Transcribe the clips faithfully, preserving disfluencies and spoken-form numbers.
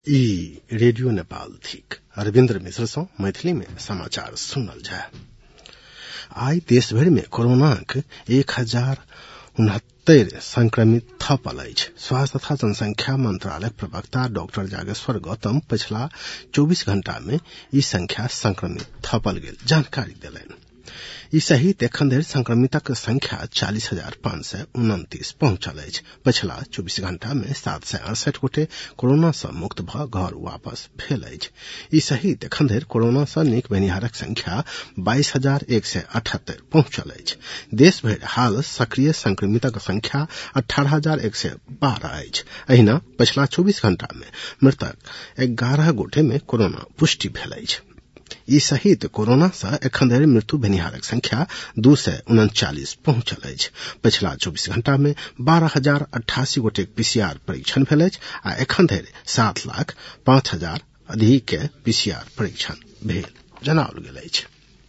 ई रेडियो नेपाल थिक अरविंद्र मिश्र सौ मैथिली में समाचार सुनल जाय। आई देशभर में कोरोना के एक हजार उनहत्तर संक्रमित थपल अछि। स्वास्थ्य तथा जनसंख्या मंत्रालय प्रवक्ता डॉक्टर जागेश्वर गौतम पिछला चौबीस घंटा में ई संख्या संक्रमित थपल गेल जानकारी देलनि। ई सहित एखन धरि संक्रमितक संख्या चालीस हजार पांच सय उनतीस पहुंचल अछि। पिछला चौबीस घंटा में सात सय अड़सठ गोटे कोरोना सँ मुक्त भ घर वापस भेल अछि। ई सहित एखन धरि कोरोना सँ नीक भेनिहारक संख्या बाईस हजार एक सय अठहत्तर पहुंचल अछि। देश भरि हाल सक्रिय संक्रमितक संख्या अठारह हजार एक सय बारह अछि। अहिना पिछला चौबीस घंटा में मृतक ग्यारह गोटे में कोरोना पुष्टि भेल अछि। ई सहित कोरोना सँ एखन धरि मृत्यु भेनिहारक संख्या दू सय उनचालीस पहुंचल अछि। पिछला चौबीस घंटा में बारह हजार अट्ठासी गोटे पीसीआर परीक्षण भेल अछि आ एखन धरि सात लाख पांच हजार अधिक के पीसीआर परीक्षण भेल जनाओल गेल अछि।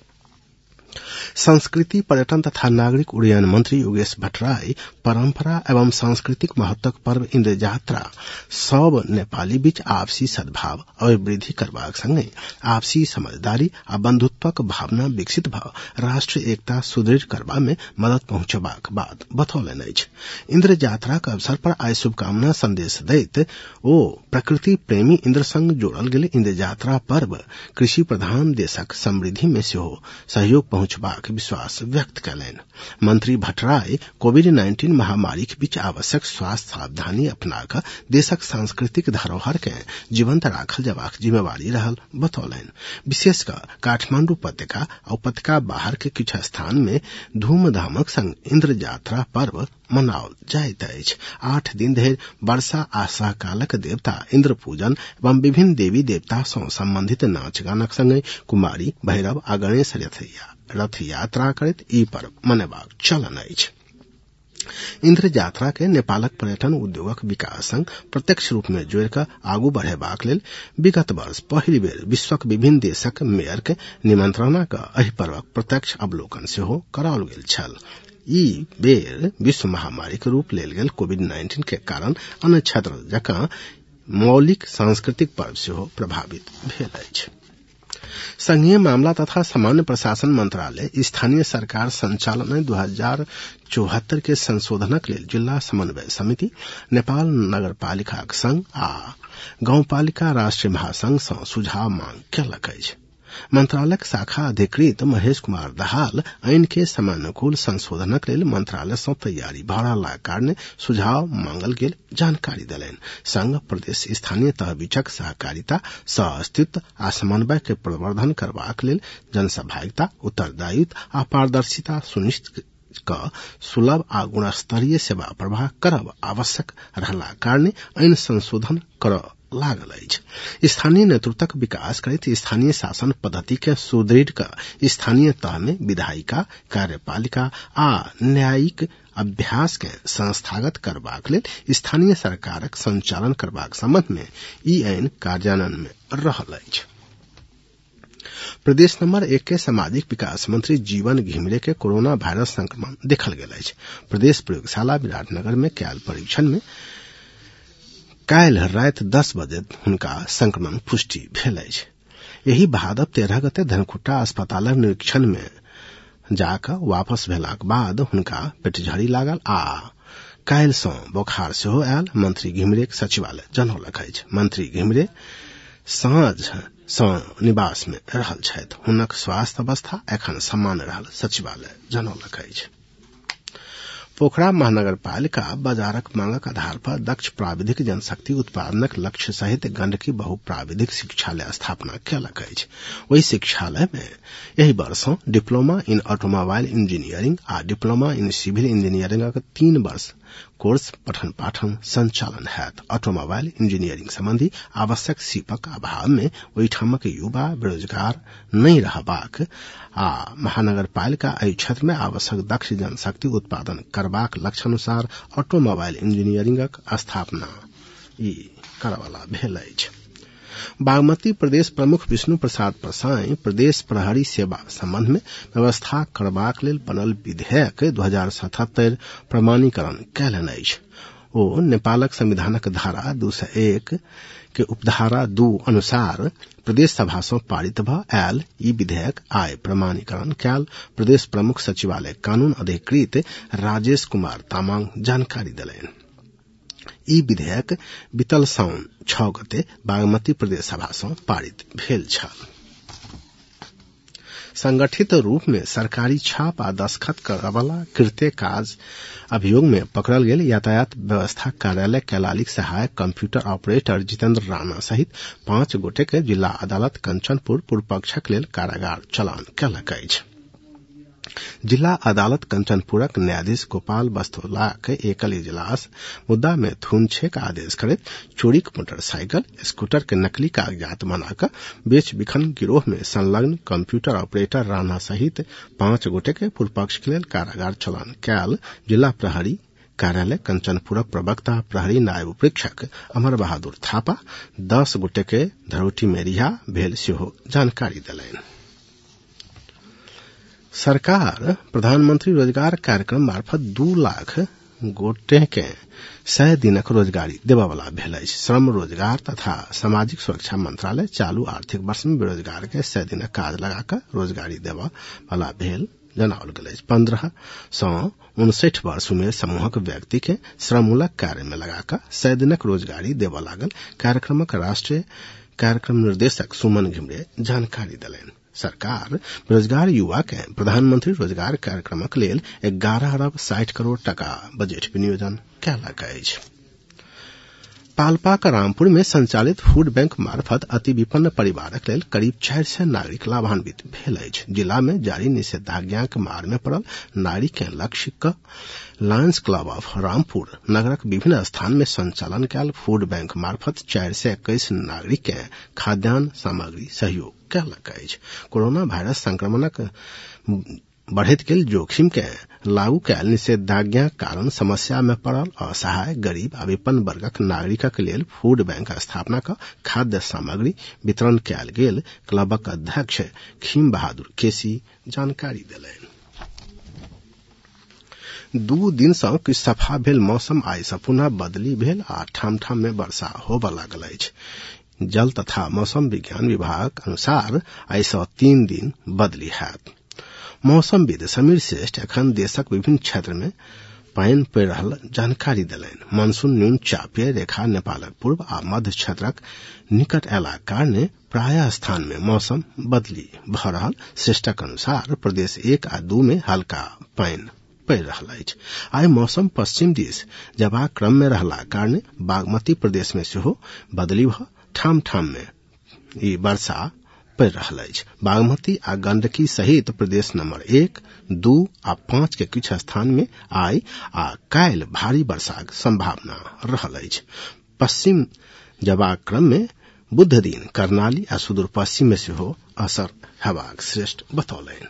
संस्कृति पर्यटन तथा नागरिक उड्डयन मंत्री योगेश भट्टराई परंपरा एवं सांस्कृतिक महत्वक पर्व इंद्र यात्रा सब नेपाली बीच आपसी सद्भाव और वृद्धि करबाक संगे आपसी समझदारी आ बंधुत्वक भावना विकसित भ राष्ट्रीय एकता सुदृढ़ करबा में मदद पहुंचबाक बात बतौलनि अछि। इंद्र यात्राक अवसर पर आई शुभकामना संदेश दैत ओ प्रकृति प्रेमी इंद्र संग जोड़ल गेल इंद्र यात्रा पर्व कृषि प्रधान देशक समृद्धि में सेहो सहयोग पहुंचबाक विश्वास व्यक्त कयलनि। मंत्री भट्टराई कोविड नाइन्टीन महामारी के बीच आवश्यक स्वास्थ्य सावधानी अपना क देशक सांस्कृतिक धरोहर के जीवंत राखल जबाक जिम्मेवारी रहल बतौलनि। विशेष क काठमांडू उपत्यका आ उपत्यका बाहर के किछु स्थान में धूमधामक संग इंद्र यात्रा पर्व मनाओल जाइत अछि। आठ दिन धरि वर्षा आ सहकालक देवता इंद्र पूजन एवं विभिन्न देवी देवता सँ संबंधित नाच गानक संगे कुमारी भैरव आ गणेश रथ यात्रा करैत ई पर्व मनेबाक चलन अछि। इंद्र यात्रा के नेपालक पर्यटन उद्योगक विकास संग प्रत्यक्ष रूप में जोड़ि क आगू बढ़ेबाक लेल विगत वर्ष पहिल बेर विश्वक विभिन्न देशक मेयर के निमंत्रणा क एहि पर्वक प्रत्यक्ष अवलोकन सेहो कराओल गेल छल। ई बेर विश्व महामारी के रूप लेल गेल कोविड नाइन्टीन के कारण अन्य क्षेत्र जकां मौलिक सांस्कृतिक पर्व सेहो प्रभावित भेल अछि। संघीय मामला तथा सामान्य प्रशासन मंत्रालय स्थानीय सरकार संचालन दू हजार चौहत्तर के संशोधनक लेल जिला समन्वय समिति, नेपाल नगरपालिकाक संघ आ गाउँपालिका राष्ट्रीय महासंघ सँ सुझाव मांग कयलक अछि। मंत्रालयक शाखा अधिकृत महेश कुमार दाहाल आइन के समयानुकूल संशोधनक लेल मंत्रालय सँ तैयारी भ रहलाक कारणे सुझाव मांगल गेल जानकारी देलनि। संघ प्रदेश स्थानीय तह बीचक सहकारिता, सह-अस्तित्व आ समन्वय के प्रवर्धन करबाक लेल जनसहभागिता, उत्तरदायित्व आ पारदर्शिता सुनिश्चित क सुलभ आ गुणस्तरीय सेवा प्रवाह करब आवश्यक रहलाक कारणे आइन संशोधन कर लागल अछि। स्थानीय नेतृत्वक विकास करैत स्थानीय शासन पद्धति के सुदृढ़ क स्थानीय तह में विधायिका, कार्यपालिका आ न्यायिक अभ्यास के संस्थागत करबाक लेल स्थानीय सरकारक संचालन करबाक संबंध में ई आइन कार्यान्वयन में रहल अछि। प्रदेश नंबर एक के सामाजिक विकास मंत्री जीवन घिमिरे के कोरोना वायरस संक्रमण देखल गेल अछि। प्रदेश प्रयोगशाला विराटनगर में कयल परीक्षण में काल्हि राति दस बजे हुनका संक्रमण पुष्टि भेल अछि। एही भादव तेरह गते धनकुट्टा अस्पतालक निरीक्षण में जाकर वापस भेलाक बाद हुनका पेटझड़ी लागल आ काल्हि सँ बोखार सेहो आयल। मंत्री घिमिरे सचिवालय जनौलक अछि। मंत्री घिमिरे साँझ सँ निवास में रहल छथि। हुनक स्वास्थ्य अवस्था एखन सामान्य रहल सचिवालय जनौलक अछि। पोखरा महानगरपालिका बाजारक मांगक आधार पर दक्ष प्राविधिक जनशक्ति उत्पादनक लक्ष्य सहित गंडकी बहुप्राविधिक शिक्षालय स्थापना कयलक अछि। वही शिक्षालय में एहि वर्ष डिप्लोमा इन ऑटोमोबाइल इंजीनियरिंग आ डिप्लोमा इन सिविल इंजीनियरिंगक तीन वर्ष कोर्स पठन पाठन संचालन हैत। ऑटोमोबाइल इंजीनियरिंग संबंधी आवश्यक सीपक अभाव में ओहिठामक युवा बेरोजगार नहीं रहबाक आ महानगरपालिका एहि क्षेत्र में आवश्यक दक्ष जनशक्ति उत्पादन करबाक लक्ष्य अनुसार ऑटोमोबाइल इंजीनियरिंगक स्थापना ई करवाला भेल अछि। बागमती प्रदेश प्रमुख विष्णु प्रसाद परसाई प्रदेश प्रहरी सेवा संबंध में व्यवस्था करबाक लेल बनल विधेयक दू हजार सतहत्तर प्रमाणीकरण कयलनि अछि। ओ नेपालक संविधानक धारा दू सय एक के उपधारा दू अनुसार प्रदेश सभा सँ पारित भ आयल ई विधेयक आइ प्रमाणीकरण कयल प्रदेश प्रमुख सचिवालय कानून अधिकृत राजेश कुमार तामाङ जानकारी देलनि। ई विधेयक बीतल साउन छह गते बागमती प्रदेश सभा सँ पारित भेल छल। संगठित रूप में सरकारी छाप आ दस्तखत करयवला कृत्य काज अभियोग में पकड़ल गेल यातायात व्यवस्था कार्यालय कैलालीक सहायक कंप्यूटर ऑपरेटर जितेंद्र राणा सहित पांच गोटे के जिला अदालत कंचनपुर पूर्व पक्षक लेल कारागार चलान कयलक अछि। जिला अदालत कंचनपुरक न्यायाधीश गोपाल बस्तोलाक एकल इजलास मुद्दा में थूनछेक आदेश करैत चोरीक मोटरसाइकिल स्कूटर के नकली कागजात बनाकर बेच बिखन गिरोह में संलग्न कंप्यूटर ऑपरेटर राणा सहित पांच गोटे के पूर्व पक्ष के लेल कारागार चलान कयल जिला प्रहरी कार्यालय कंचनपुरक प्रवक्ता प्रहरी नायब उपरीक्षक अमर बहादुर थापा दस गोटे के धरोटी में रिहा भेल सेहो जानकारी देलनि। सरकार प्रधानमंत्री रोजगार कार्यक्रम मार्फत दू लाख गोटे के सय दिनक रोजगारी देबयवला भेल अछि। श्रम रोजगार तथा सामाजिक सुरक्षा मंत्रालय चालू आर्थिक वर्ष में बेरोजगार के सय दिनक काज लगाकर रोजगारी देबयवला भेल जनाओल गेल अछि। पंद्रह सौ उनसठ वर्ष उमेर समूहक व्यक्ति के श्रममूलक कार्य में लगाकर सय दिनक रोजगारी देबय लागल कार्यक्रमक राष्ट्रीय कार्यक्रम निर्देशक सुमन घिमरे जानकारी देलनि। सरकार बेरोजगार युवा के प्रधानमंत्री रोजगार कार्यक्रमक लेल ग्यारह अरब साठ करोड़ टका बजट विनियोजन कयलक अछि। पाल्पाक रामपुर में संचालित फूड बैंक मार्फत अति विपन्न परिवारक लेल करीब चारि सय नागरिक लाभान्वित भेल अछि। जिला में जारी निषेधाज्ञाक मार में पड़ल नागरिक के लक्ष्य क लायंस क्लब ऑफ रामपुर नगरक विभिन्न स्थान में संचालन कयल फूड बैंक मार्फत चारि सय इक्कीस नागरिक के खाद्यान्न सामग्री सहयोग कयलक अछि। कोरोना वायरस संक्रमणक बढ़ैत गेल जोखिम के लागू कयल निषेधाज्ञाक कारण समस्या में पड़ल असहाय गरीब आ विपन्न वर्गक नागरिकक लेल फूड बैंक स्थापना क खाद्य सामग्री वितरण कयल गेल क्लबक अध्यक्ष खीम बहादुर केसी जानकारी देलनि। दू दिन सँ किछु सफा भेल मौसम आइ सँ पुनः बदली भेल आ ठाम ठाम में वर्षा होबय लागल अछि। जल तथा मौसम विज्ञान विभागक अनुसार आइ सँ तीन दिन बदली हैत। मौसमविद समीर श्रेष्ठ एखन देशक विभिन्न क्षेत्र में पानि पड़ि रहल जानकारी देलनि। मानसून न्यून चापीय रेखा नेपालक पूर्व आ मध्य क्षेत्रक निकट अयलाक कारणे प्राय स्थान में मौसम बदली भ रहल। श्रेष्ठक अनुसार प्रदेश एक आ दू में हल्का पानि पड़ि रहल अछि। आइ मौसम पश्चिम दिस जबाक क्रम में रहला कारणे बागमती प्रदेश में सेहो बदली भ ठाम ठाम में ई वर्षा पड़ि रहल अछि। बागमती आ गंडकी सहित प्रदेश नंबर एक दू आ पांच के किछु स्थान में आइ आ काल्हि भारी वर्षाक संभावना रहल अछि। पश्चिम जबाक क्रम में बुध दिन कर्णाली आ सुदूर पश्चिम में सेहो असर हेबाक श्रेष्ठ बतौलनि।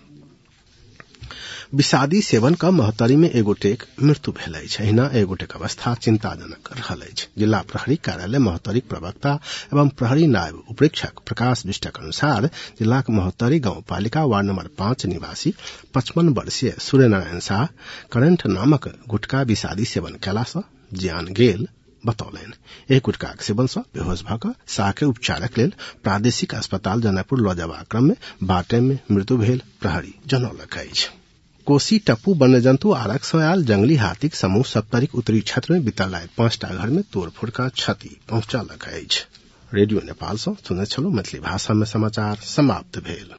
विषादी सेवन का महतरी में एगोटेक मृत्यु भेल अछि। अहिना एगोटेक अवस्था चिंताजनक रहल अछि। जिला प्रहरी कार्यालय महतरीक प्रवक्ता एवं प्रहरी नायब उपरीक्षक प्रकाश बिष्टक अनुसार जिलाक महतरी गांव पालिका वार्ड नंबर पांच निवासी पचपन वर्षीय सूर्य नारायण शाह करंट नामक गुटखा विषादी सेवन कयला सँ जान गेल बतौलनि। एहि गुटखाक सेवन सँ बेहोश भ क शाह के उपचारक लेल प्रादेशिक अस्पताल जनकपुर लऽ जयबाक क्रम में बाटे में मृत्यु भेल प्रहरी जनौलक अछि। कोसी टप्पू वन्यजंतु आरक सँ आयल जंगली हाथीक समूह सप्तरीक उत्तरी क्षेत्र में बीतल राति पांचटा घर में तोड़फोड़ का क्षति पहुंचलक अछि। रेडियो नेपाल सँ सुनैत छलहुँ। मैथिली भाषा में समाचार समाप्त भेल।